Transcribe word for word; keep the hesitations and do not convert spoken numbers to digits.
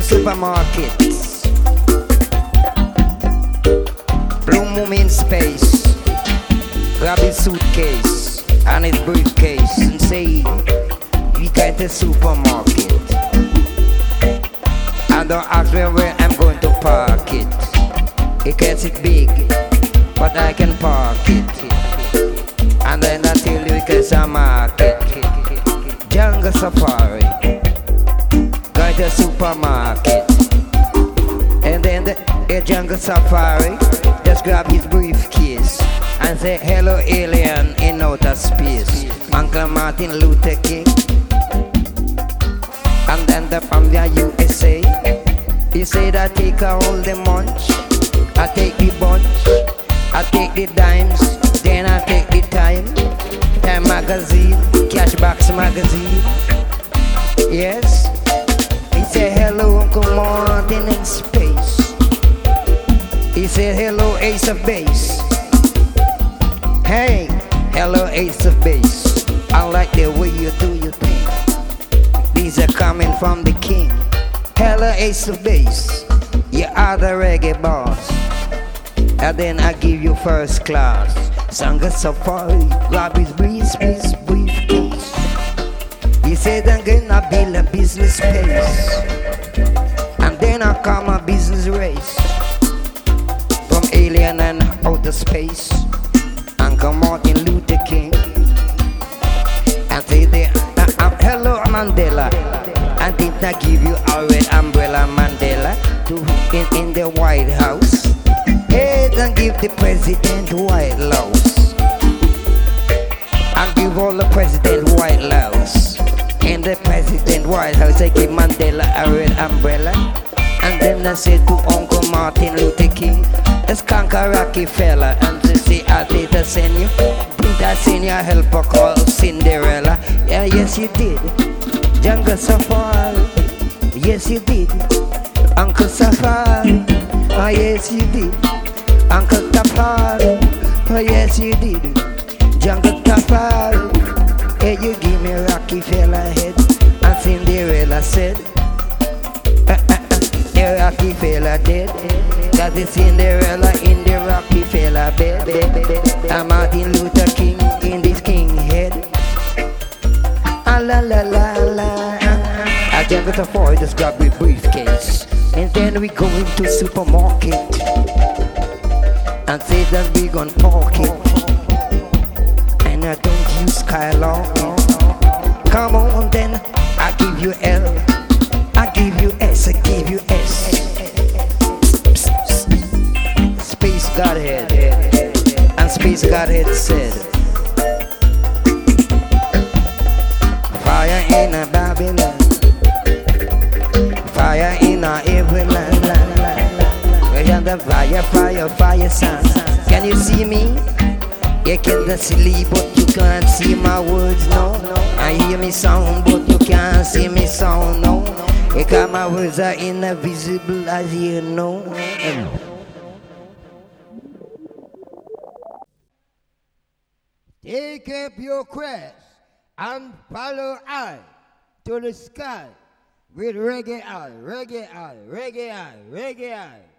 supermarkets. Blue Moon in space. Grab his suitcase and his briefcase and say, we got a supermarket. And don't ask me where I'm going to park it. It gets it big, but I can park it. And then I tell you because I market. Jungle Safari, got a supermarket. And then the, the Jungle Safari just grab his briefcase and say, hello alien in outer space. Uncle Martin Luther King. And then the from the U S A, he said, I take all the munch, I take the bunch, I take the dimes, then I take the time. Time magazine, Cashbox magazine. Yes. He said, hello Uncle Martin in space. He said, hello Ace of Base. Hey, hello Ace of Base. I like the way you do your thing. These are coming from the king. Hello Ace of Base. You are the reggae boss. And then I give you first class. Jungle Safari, grab his briefcase, briefcase. He said I'm gonna build a business space. And then I come a business race. From alien and outer space. Uncle Martin Luther King. And say there, uh, uh, hello Mandela. And didn't I give you a red umbrella Mandela to in, in the White House? Hey, don't give the president white laws. I give all the president white laws. In the president White House, I give Mandela a red umbrella. And then I said to Uncle Martin Luther King, let's conquer Rockefeller. And they say, I did I send you? Did I send you a helper called Cinderella? Yeah, yes you did. Jungle Safari, yes you did. Uncle Safari, oh yes you did. Uncle Safari, oh yes you did. Jungle Safari, hey you give me Rockefeller head. And Cinderella said, uh, uh, uh, the Rockefeller dead. Got the Cinderella in the Rockefeller bed. And Martin Luther King in this king head. Ah la la la la. I Jungle Safari just grab my briefcase. And then we go into supermarket. And say that we gon' park it. And I don't use Skylon. Come on then, I give you L, I give you S, I give you S. Space Godhead. And Space Godhead said, fire in a Babylon, fire in a every land. The fire, fire, fire sound. Can you see me? You can see, but you can't see my words, no. I hear me sound, but you can't see me sound, no. Because my words are invisible, as you know. Take up your crest and follow I to the sky with reggae I, reggae I, reggae I, reggae I.